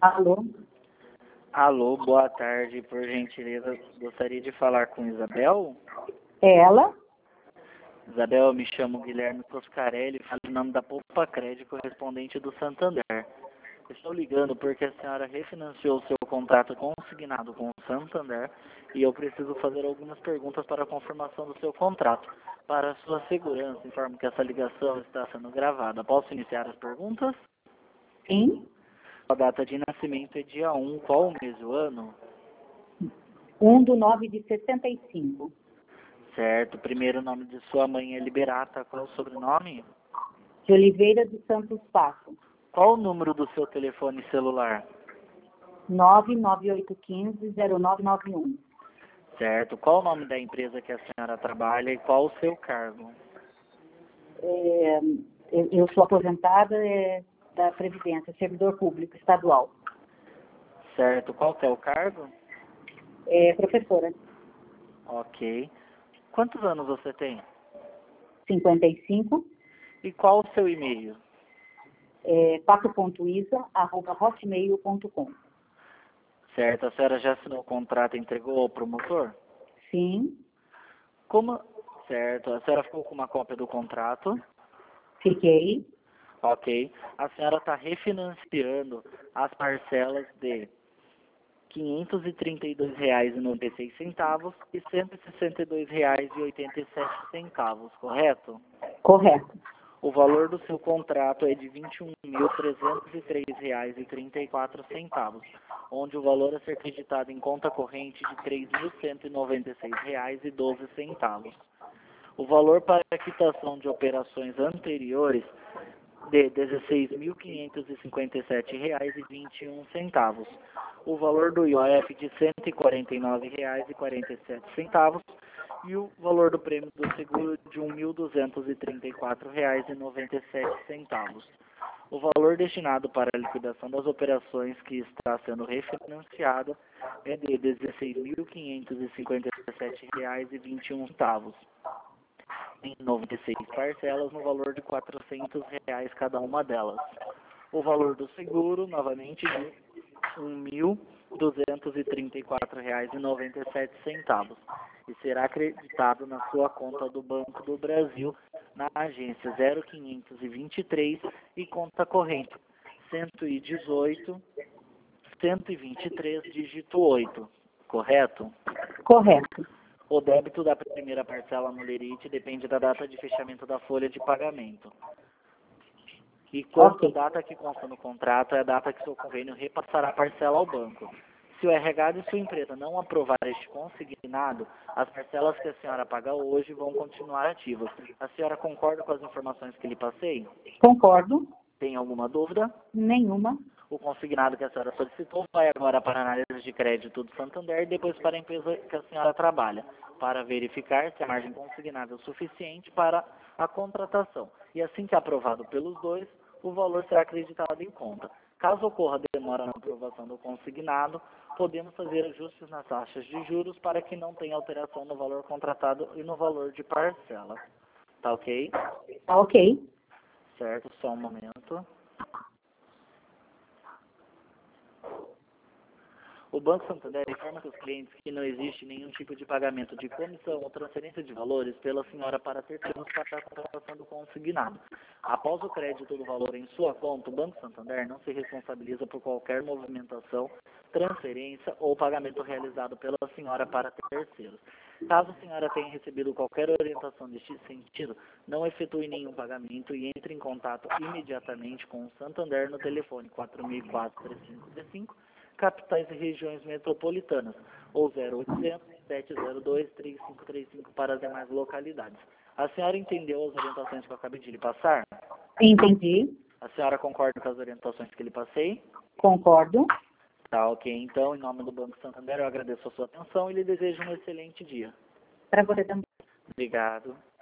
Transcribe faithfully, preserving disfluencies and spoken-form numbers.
Alô? Alô, boa tarde, por gentileza, gostaria de falar com Isabel? É ela? Isabel, eu me chamo Guilherme Toscarelli, falo em nome da Poupa Crédito, correspondente do Santander. Estou ligando porque a senhora refinanciou o seu contrato consignado com o Santander e eu preciso fazer algumas perguntas para a confirmação do seu contrato. Para a sua segurança, informo que essa ligação está sendo gravada. Posso iniciar as perguntas? Sim. A data de nascimento é dia um, qual o mês e o ano? um do nove de sessenta e cinco. Certo, o primeiro nome de sua mãe é Liberata, qual é o sobrenome? De Oliveira dos Santos Passo. Qual o número do seu telefone celular? nove nove oito um cinco zero nove nove um. Certo, qual o nome da empresa que a senhora trabalha e qual o seu cargo? É, eu, eu sou aposentada é, da Previdência, servidor público estadual. Certo, qual que é o cargo? É, professora. Ok. Quantos anos você tem? cinquenta e cinco. E qual o seu e-mail? É, paco.isa, arroba hotmail ponto com. Certo, a senhora já assinou o contrato e entregou ao promotor? Sim. Como? Certo, a senhora ficou com uma cópia do contrato? Fiquei. Ok. A senhora está refinanciando as parcelas de quinhentos e trinta e dois reais e noventa e seis centavos e cento e sessenta e dois reais e oitenta e sete centavos, correto? Correto. O valor do seu contrato é de vinte e um mil trezentos e três reais e trinta e quatro centavos, onde o valor a ser acreditado em conta corrente de três mil cento e noventa e seis reais e doze centavos. O valor para a quitação de operações anteriores de dezesseis mil quinhentos e cinquenta e sete reais e vinte e um centavos. O valor do I O F de cento e quarenta e nove reais e quarenta e sete centavos e o valor do prêmio do seguro de um mil duzentos e trinta e quatro reais e noventa e sete centavos. O valor destinado para a liquidação das operações que está sendo refinanciada é de dezesseis mil quinhentos e cinquenta e sete reais e vinte e um centavos. Em noventa e seis parcelas no valor de quatrocentos reais cada uma delas. O valor do seguro, novamente, de um mil duzentos e trinta e quatro reais e noventa e sete centavos e será acreditado na sua conta do Banco do Brasil na agência zero quinhentos e vinte e três e conta corrente cento e dezoito, cento e vinte e três, dígito oito, correto? Correto. O débito da primeira parcela no Lerite depende da data de fechamento da folha de pagamento. E quanto Ok. à data que consta no contrato é a data que seu convênio repassará a parcela ao banco. Se o R H de sua empresa não aprovar este consignado, as parcelas que a senhora paga hoje vão continuar ativas. A senhora concorda com as informações que lhe passei? Concordo. Tem alguma dúvida? Nenhuma. O consignado que a senhora solicitou vai agora para a análise de crédito do Santander e depois para a empresa que a senhora trabalha, para verificar se a margem consignada é o suficiente para a contratação. E assim que aprovado pelos dois, o valor será acreditado em conta. Caso ocorra demora na aprovação do consignado, podemos fazer ajustes nas taxas de juros para que não tenha alteração no valor contratado e no valor de parcela. Tá ok? Tá ok. Certo, só um momento. O Banco Santander informa aos clientes que não existe nenhum tipo de pagamento de comissão ou transferência de valores pela senhora para terceiros para a contratação do consignado. Após o crédito do valor em sua conta, o Banco Santander não se responsabiliza por qualquer movimentação, transferência ou pagamento realizado pela senhora para terceiros. Caso a senhora tenha recebido qualquer orientação neste sentido, não efetue nenhum pagamento e entre em contato imediatamente com o Santander no telefone quatro mil e quatro, três cinco três cinco, capitais e regiões metropolitanas, ou zero oitocentos, sete zero dois, três cinco três cinco para as demais localidades. A senhora entendeu as orientações que eu acabei de lhe passar? Entendi. A senhora concorda com as orientações que lhe passei? Concordo. Tá, ok. Então, em nome do Banco Santander, eu agradeço a sua atenção e lhe desejo um excelente dia. Para você também. Obrigado.